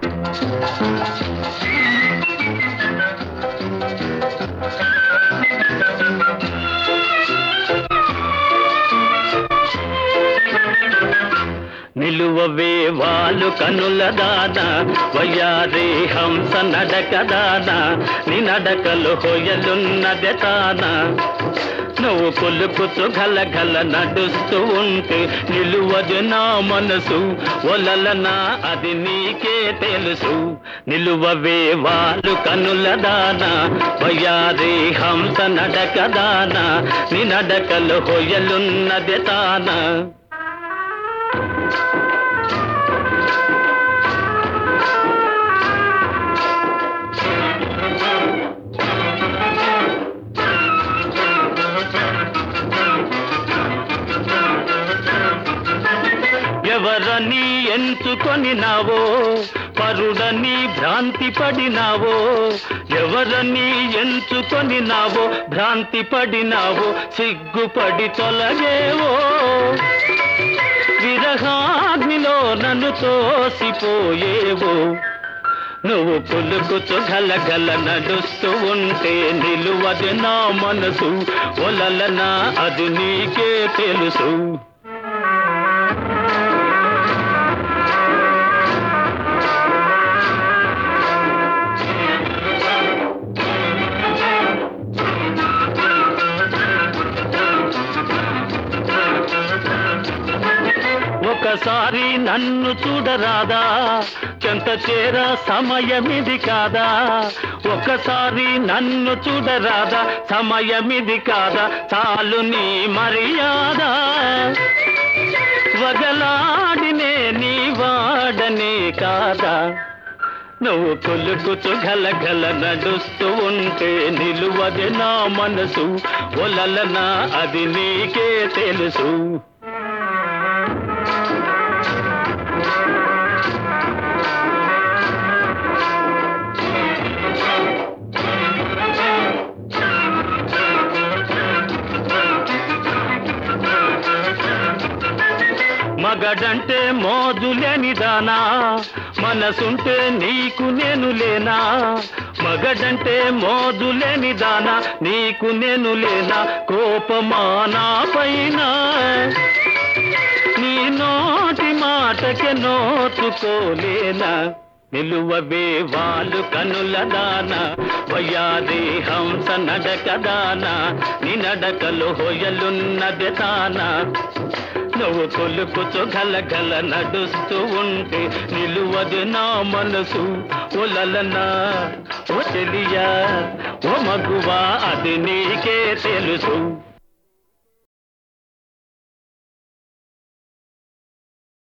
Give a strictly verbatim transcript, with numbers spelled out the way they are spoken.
నిలువవే వాలు కనుల దాన వయ్యారి హంస నడక దాన నీ నడకలు హొయలున్నదే తాన నువ్వు కొలుకుతూ గల గల నడుస్తూ ఉంటే నిలువదు నా మనసు ఒలలనా అది నీకే తెలుసు. నిలువవే వాలు కనుల దాన వయ్యారి హంస నడక దాన నీ నడకలు హొయలున్నదే తాన. ఎవరని ఎంచుకొని నావో పరుడని భ్రాంతి పడినావో, ఎవరని ఎంచుకొని నావో భ్రాంతి పడినావో సిగ్గుపడి తొలగేవో. విరహాగ్నిలో నన్ను తోసిపోయేవో నువ్వు పులుకుతూ గల గల నడుస్తూ ఉంటే నిలువది నా మనసు ఒలలనా అది నీకే తెలుసు. ఒకసారి నన్ను చూడరాదా, చెంత చేర సమయమిది కాదా. ఒకసారి నన్ను చూడరాదా, సమయమిది కాదా. చాలు నీ మర్యాద వగలాడినే నీ వాడనే కాదా. నువ్వు కొలుకుతూ గల గల నడుస్తూ ఉంటే నిలువది నా మనసు ఒలలనా అది నీకే తెలుసు. మగడంటే మోజులేని దానా, మనసుంటే నీకు నేను లేనా. మగడంటే మోజులేని దానా, నీకు నేను లేనా. కోపమానా పైన నీ నోటి మాటకే నోచుకోలేనా. నిలువవే వాలు కనుల దాన వయ్యారి హంస నడక దాన నీ నడకలు హొయలున్నదే తాన. నువ్వు కొలుకుతూ గల గల నడుస్తూ ఉంటే నిలువదు నా మనసు ఒలలనా ఓ చెలియా ఓ మగువా అది నీకే తెలుసు.